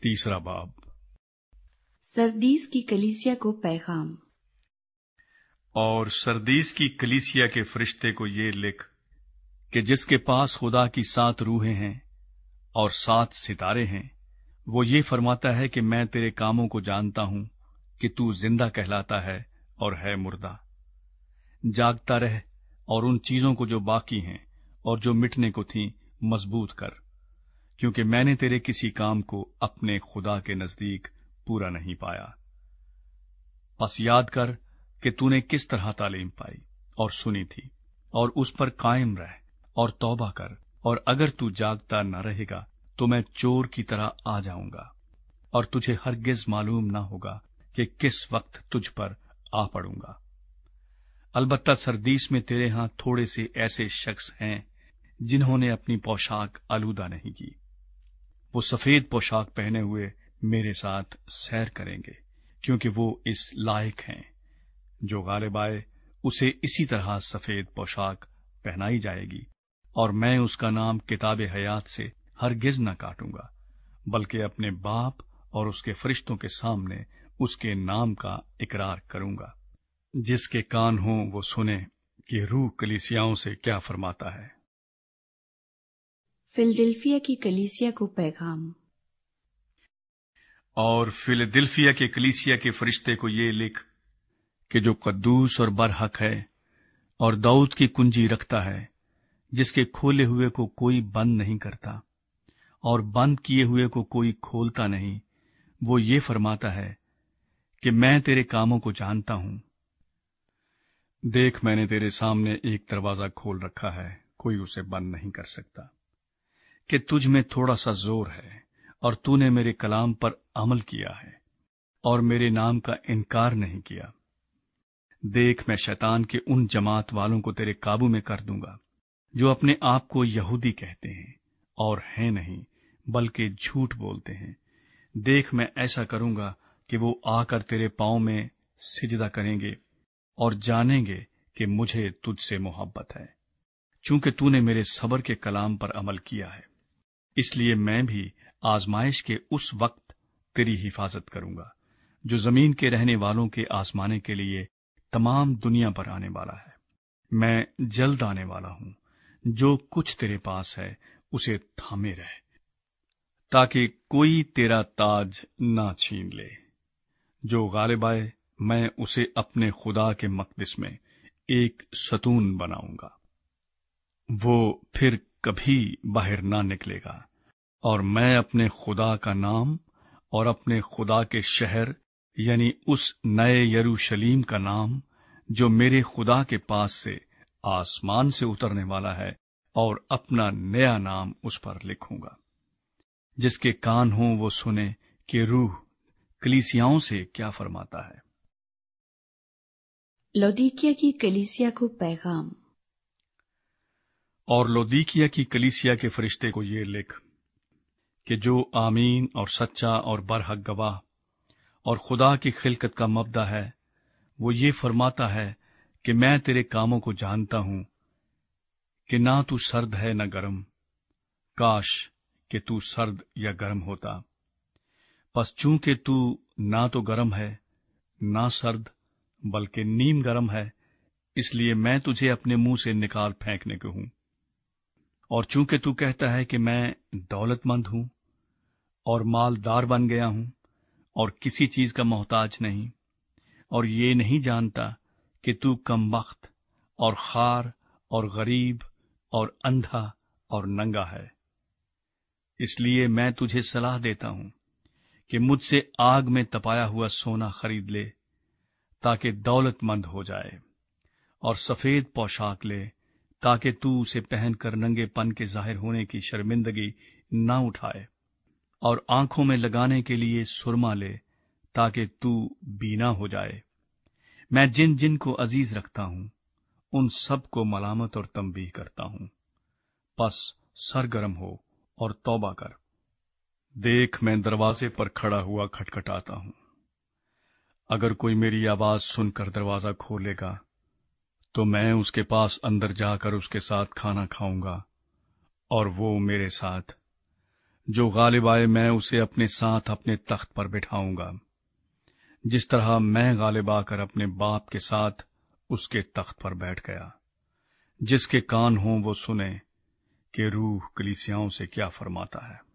तीसरा बाब। सरदीस की कलीसिया को पैगाम। और सरदीस की कलीसिया के फरिश्ते को ये लिख कि जिसके पास खुदा की 7 रूहें हैं और 7 सितारे हैं, वो ये फरमाता है कि मैं तेरे कामों को जानता हूं कि तू जिंदा कहलाता है और है मुर्दा। जागता रह और उन चीजों को जो बाकी हैं और जो मिटने को थीं मजबूत कर, क्योंकि मैंने तेरे किसी काम को अपने खुदा के नजदीक पूरा नहीं पाया। बस याद कर कि तूने किस तरह तालीम पाई और सुनी थी, और उस पर कायम रह और तौबा कर। और अगर तू जागता न रहेगा तो मैं चोर की तरह आ जाऊंगा और तुझे हरगिज मालूम न होगा कि किस वक्त तुझ पर आ पड़ूंगा। अलबत्ता सरदीस में तेरे हां थोड़े से ऐसे शख्स हैं जिन्होंने अपनी पोशाक आलूदा नहीं की। वो सफेद पोशाक पहने हुए मेरे साथ सैर करेंगे, क्योंकि वो इस लायक हैं। जो गालिब आए उसे इसी तरह सफेद पोशाक पहनाई जाएगी, और मैं उसका नाम किताबे हयात से हरगिज न काटूंगा, बल्कि अपने बाप और उसके फरिश्तों के सामने उसके नाम का इकरार करूंगा। जिसके कान हों वो सुने कि रूह कलीसियाओं से क्या फरमाता है। फिलदिल्फिया की कलीसिया को पैगाम। और फिलदिल्फिया के कलीसिया के फरिश्ते को ये लिख कि जो कद्दूस और बरहक है और दाऊद की कुंजी रखता है, जिसके खोले हुए को कोई बंद नहीं करता और बंद किए हुए को कोई खोलता नहीं, वो ये फरमाता है कि मैं तेरे कामों को जानता हूं। देख, मैंने तेरे सामने एक दरवाजा खोल रखा है, कोई उसे बंद नहीं कर सकता। कि तुझ में थोड़ा सा जोर है और तूने मेरे कलाम पर अमल किया है और मेरे नाम का इनकार नहीं किया। देख, मैं शैतान के उन जमात वालों को तेरे काबू में कर दूंगा जो अपने आप को यहूदी कहते हैं और हैं नहीं, बल्कि झूठ बोलते हैं। देख, मैं ऐसा करूंगा कि वो आकर तेरे पांव में सिजदा करेंगे और जानेंगे कि मुझे तुझसे मोहब्बत है, चूंकि तूने मेरे सब्र के कलाम पर अमल किया है। इसलिए मैं भी आजमाइश के उस वक्त तेरी हिफाजत करूंगा जो जमीन के रहने वालों के आजमाने के लिए तमाम दुनिया पर आने वाला है। मैं जल्द आने वाला हूं। जो कुछ तेरे पास है उसे थामे रहे, ताकि कोई तेरा ताज ना छीन ले। जो गालिब आए, मैं उसे अपने खुदा के मकदस में एक सतून बनाऊंगा। वो फिर कभी बाहर ना निकलेगा, और मैं अपने खुदा का नाम और अपने खुदा के शहर यानी उस नए यरूशलीम का नाम जो मेरे खुदा के पास से आसमान से उतरने वाला है, और अपना नया नाम उस पर लिखूंगा। जिसके कान हों वो सुने कि रूह कलीसियाओं से क्या फरमाता है। लौदीकिया की कलीसिया को पैगाम। और लौदीकिया की कलीसिया के फरिश्ते को ये लिख कि जो आमीन और सच्चा और बरहक गवाह और खुदा की खिलकत का मबदा है, वो ये फरमाता है कि मैं तेरे कामों को जानता हूं कि ना तू सर्द है न गर्म। काश कि तू सर्द या गर्म होता। बस चूंकि तू ना तो गर्म है ना सर्द, बल्कि नीम गर्म है, इसलिए मैं तुझे अपने मुंह से निकाल फेंकने को हूं। और चूंकि तू कहता है कि मैं दौलतमंद हूं और मालदार बन गया हूं और किसी चीज का मोहताज नहीं, और ये नहीं जानता कि तू कमबख्त और खार और गरीब और अंधा और नंगा है, इसलिए मैं तुझे सलाह देता हूं कि मुझसे आग में तपाया हुआ सोना खरीद ले, ताकि दौलतमंद हो जाए, और सफेद पोशाक ले, ताकि तू उसे पहनकर नंगेपन के जाहिर होने की शर्मिंदगी न उठाए, और आंखों में लगाने के लिए सुरमा ले, ताकि तू बीना हो जाए। मैं जिन जिन को अजीज रखता हूं उन सब को मलामत और तंबीह करता हूं। बस सरगर्म हो और तौबा कर। देख, मैं दरवाजे पर खड़ा हुआ खटखटाता हूं। अगर कोई मेरी आवाज सुनकर दरवाजा खोलेगा तो मैं उसके पास अंदर जाकर उसके साथ खाना खाऊंगा और वो मेरे साथ। جو غالب آئے میں اسے اپنے ساتھ اپنے تخت پر بٹھاؤں گا، جس طرح میں غالب آ کر اپنے باپ کے ساتھ اس کے تخت پر بیٹھ گیا۔ جس کے کان ہوں وہ سنے کہ روح کلیسیاؤں سے کیا فرماتا ہے۔